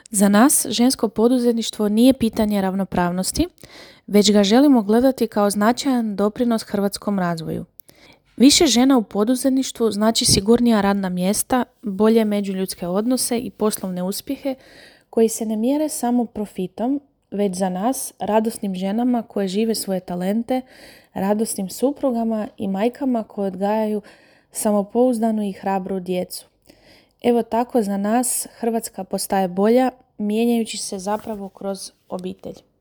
Za nas žensko poduzetništvo nije pitanje ravnopravnosti, već ga želimo gledati kao značajan doprinos hrvatskom razvoju. Više žena u poduzetništvu znači sigurnija radna mjesta, bolje međuljudske odnose i poslovne uspjehe koji se ne mjere samo profitom, već za nas radosnim ženama koje žive svoje talente, radosnim suprugama i majkama koje odgajaju samopouzdanu i hrabru djecu. Evo tako za nas Hrvatska postaje bolja, mijenjajući se zapravo kroz obitelj.